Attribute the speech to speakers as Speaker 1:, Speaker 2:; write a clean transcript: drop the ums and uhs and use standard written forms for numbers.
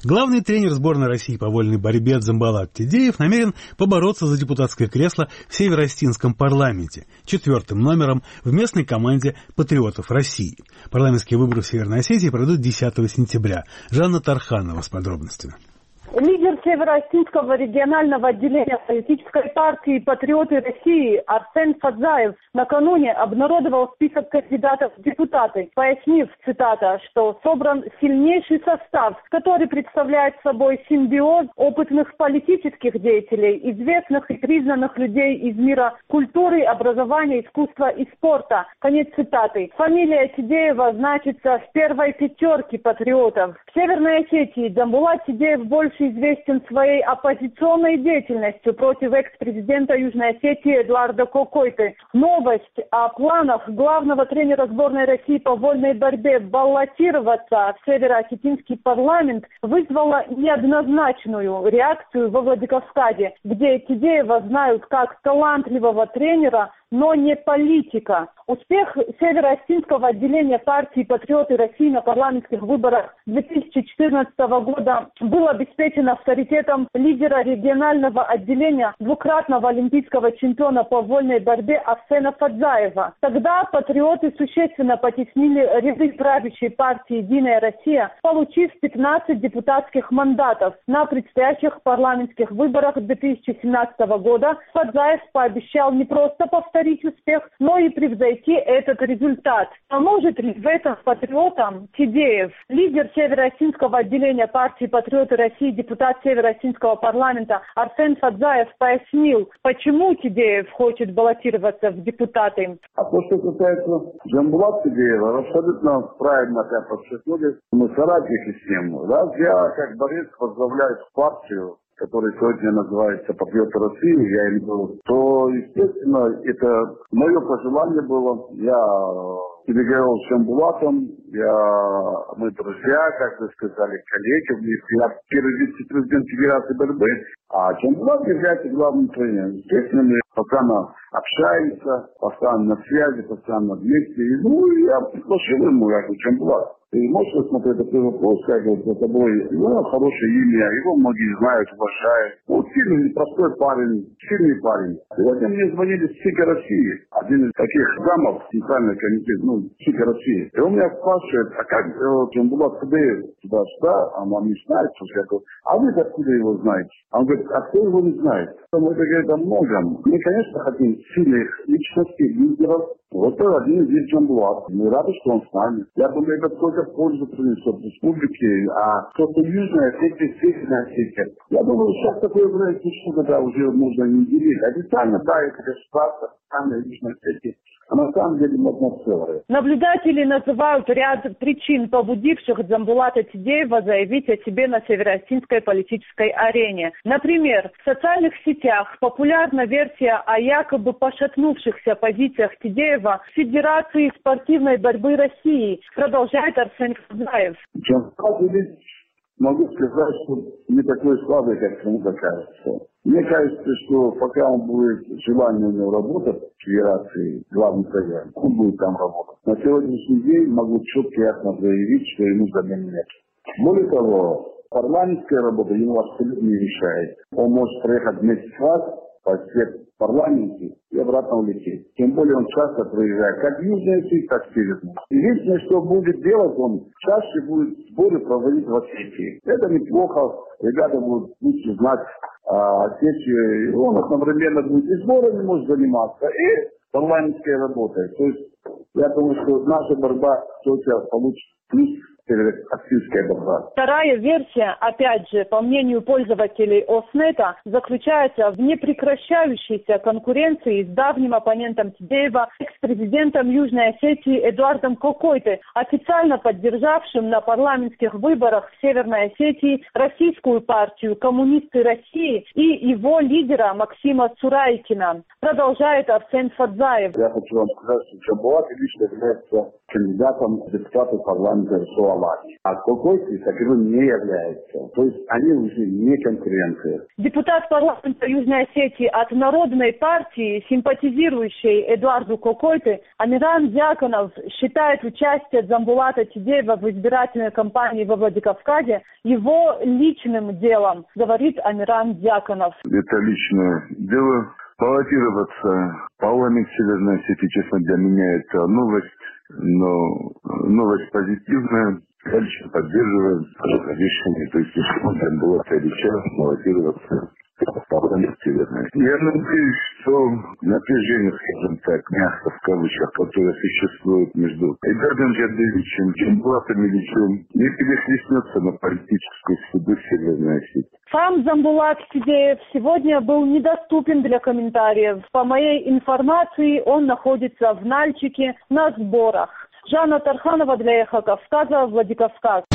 Speaker 1: Главный тренер сборной России по вольной борьбе Дзамбулат Тидеев намерен побороться за депутатское кресло в Северо-Остинском парламенте, 4-м номером в местной команде «Патриотов России». Парламентские выборы в Северной Осетии пройдут 10 сентября. Жанна Тарханова с подробностями.
Speaker 2: Лидер Северо-Остинского регионального отделения политической партии «Патриоты России» Арсен Фадзаев накануне обнародовал список кандидатов в депутаты, пояснив, цитата, что собран сильнейший состав, который представляет собой симбиоз опытных политических деятелей, известных и признанных людей из мира культуры, образования, искусства и спорта. Конец цитаты. Фамилия Тидеева значится в первой пятерке патриотов. В Северной Осетии Дзамбулат Тидеев больше известен своей оппозиционной деятельностью против экс-президента Южной Осетии Эдуарда Кокойты. Новость о планах главного тренера сборной России по вольной борьбе баллотироваться в Северо-Осетинский парламент вызвала неоднозначную реакцию во Владикавказе, где Тидеева знают как талантливого тренера, но не политика. Успех Северо-Остинского отделения партии «Патриоты России» на парламентских выборах 2014 года был обеспечен авторитетом лидера регионального отделения, двукратного олимпийского чемпиона по вольной борьбе Арсена Фадзаева. Тогда патриоты существенно потеснили ряды правящей партии «Единая Россия», получив 15 депутатских мандатов. На предстоящих парламентских выборах 2017 года Фадзаев пообещал не просто повторить успех, но и превзойти этот результат. Поможет ли в этом патриотам Тидеев? Лидер Северо-Осинского отделения партии «Патриоты России», депутат Северо-Осинского парламента Арсен Фадзаев пояснил, почему Тидеев хочет баллотироваться в депутаты.
Speaker 3: А то, что касается Дзамбулата Тидеева, абсолютно правильно подчеркнули. Мы соратники с ним. Раз я как борец возглавляю партию, который сегодня называется «Патриоты России», я им был, то, естественно, это мое пожелание было. Я переговорил с Дзамбулатом, мы друзья, как вы сказали, коллеги. Я первый вице-президент Федерации борьбы, а Дзамбулат является главным тренером. Естественно, мы постоянно общаемся, постоянно на связи, постоянно вместе. Я предложил ему, я говорю, Дзамбулат, ты можешь рассмотреть этот вопрос, как за тобой, его хорошее имя, его многие знают, уважают. Сильный, простой парень, сильный парень. Сегодня мне звонили с СИКа России, один из таких замов, центральный комитет, СИКа России. И он меня спрашивает, а как Дзамбулат Тидеев туда-сюда, а он не знает, что я говорю, а вы откуда его знаете? Он говорит, а кто его не знает? Мы говорим о многом. Мы, конечно, хотим сильных личностей, лидеров. Вот один из них Дзамбулат. Мы рады, что он с нами. Я думаю, это только пользу принесет республике, а кто-то Южная Осетия, Северная Осетия. Я думаю, сейчас такое время, что тогда уже можно не делить. Официально, да, это государство, официально Южная Осетия. А на самом деле можно целое.
Speaker 2: Наблюдатели называют ряд причин, побудивших Дзамбулата Тидеева заявить о себе на северо-осетинской политической арене. Например, в социальных сетях популярна версия о якобы пошатнувшихся позициях Тидеева в Федерации спортивной борьбы России, продолжает Арсен Фадзаев.
Speaker 3: Могу сказать, что не такой слабый, как кому-то кажется. Мне кажется, что пока он будет желание у него работать в Федерации, главный тренер, он будет там работать. На сегодняшний день могу четко и ясно заявить, что ему замены нет. Более того, парламентская работа ему абсолютно не мешает. Он может проехать месяц раз по всех парламенте и обратно улететь. Тем более он часто проезжает как в Южной Осетии, так и в Северной. Единственное, что будет делать, он чаще будет сборы проводить в Осетии. Это неплохо. Ребята будут лучше знать Осетию. И он одновременно будет и сборами может заниматься, и парламентской работой. То есть я думаю, что наша борьба только получит плюс.
Speaker 2: Вторая версия, опять же, по мнению пользователей Оснета, заключается в непрекращающейся конкуренции с давним оппонентом Тидеева, экс-президентом Южной Осетии Эдуардом Кокойтой, официально поддержавшим на парламентских выборах в Северной Осетии Российскую партию «Коммунисты России» и его лидера Максима Цурайкина. Продолжает Арсен Фадзаев.
Speaker 3: Я хочу вам сказать, что Дзамбулат лично является кандидатом в депутаты парламента Рсу-Алати. А Кокойский таковым не является. То есть они уже не конкуренты.
Speaker 2: Депутат парламента Южной Осетии от Народной партии, симпатизирующий Эдуарду Кокойте, Амиран Дьяконов считает участие Дзамбулата Тидеева в избирательной кампании во Владикавказе его личным делом, говорит Амиран Дьяконов.
Speaker 4: Это личное дело. Баллотироваться в парламент Северной Осетии, честно, для меня это новость, но новость позитивная. Я лично поддерживаю решение, то есть если там было сейчас баллотироваться в парламент Северной Осетии. Я надеюсь, что напряжение, скажем так, мягко в кавычках, которое существует между Айдаром Джадевичем, Джамбулатом Ильичем, не перехлестнется на политическую суду Северной Осетии.
Speaker 2: Сам Дзамбулат Тидеев сегодня был недоступен для комментариев. По моей информации, он находится в Нальчике на сборах. Жанна Тарханова для Эхо Кавказа, Владикавказ.